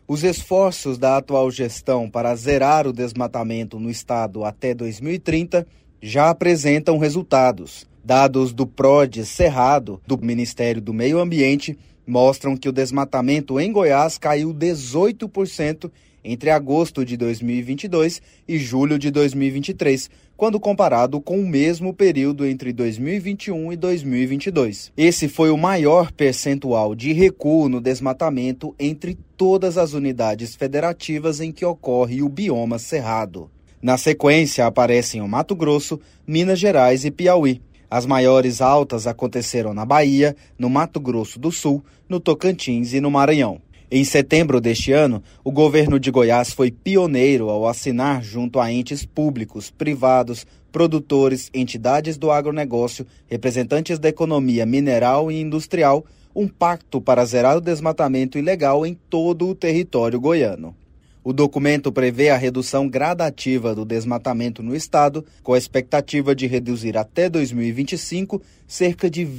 Os esforços da atual gestão para zerar o desmatamento no estado até 2030 já apresentam resultados. Dados do PRODE Cerrado, do Ministério do Meio Ambiente, mostram que o desmatamento em Goiás caiu 18% entre agosto de 2022 e julho de 2023, quando comparado com o mesmo período entre 2021 e 2022. Esse foi o maior percentual de recuo no desmatamento entre todas as unidades federativas em que ocorre o bioma cerrado. Na sequência, aparecem o Mato Grosso, Minas Gerais e Piauí. As maiores altas aconteceram na Bahia, no Mato Grosso do Sul, no Tocantins e no Maranhão. Em setembro deste ano, o governo de Goiás foi pioneiro ao assinar junto a entes públicos, privados, produtores, entidades do agronegócio, representantes da economia mineral e industrial, um pacto para zerar o desmatamento ilegal em todo o território goiano. O documento prevê a redução gradativa do desmatamento no estado, com a expectativa de reduzir até 2025 cerca de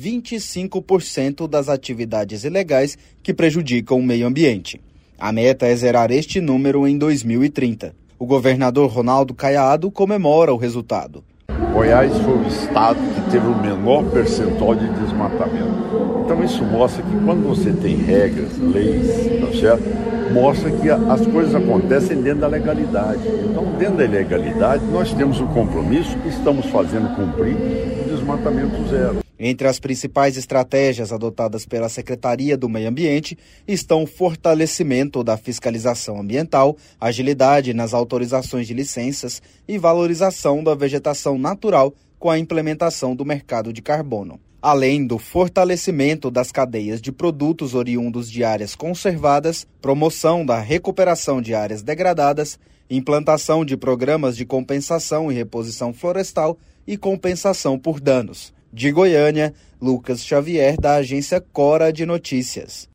25% das atividades ilegais que prejudicam o meio ambiente. A meta é zerar este número em 2030. O governador Ronaldo Caiado comemora o resultado. Goiás foi o estado que teve o menor percentual de desmatamento. Então isso mostra que quando você tem regras, leis, tá certo? Mostra que as coisas acontecem dentro da legalidade. Então, dentro da legalidade, nós temos o compromisso que estamos fazendo cumprir o desmatamento zero. Entre as principais estratégias adotadas pela Secretaria do Meio Ambiente estão o fortalecimento da fiscalização ambiental, agilidade nas autorizações de licenças e valorização da vegetação natural com a implementação do mercado de carbono. Além do fortalecimento das cadeias de produtos oriundos de áreas conservadas, promoção da recuperação de áreas degradadas, implantação de programas de compensação e reposição florestal e compensação por danos. De Goiânia, Lucas Xavier, da agência Cora de Notícias.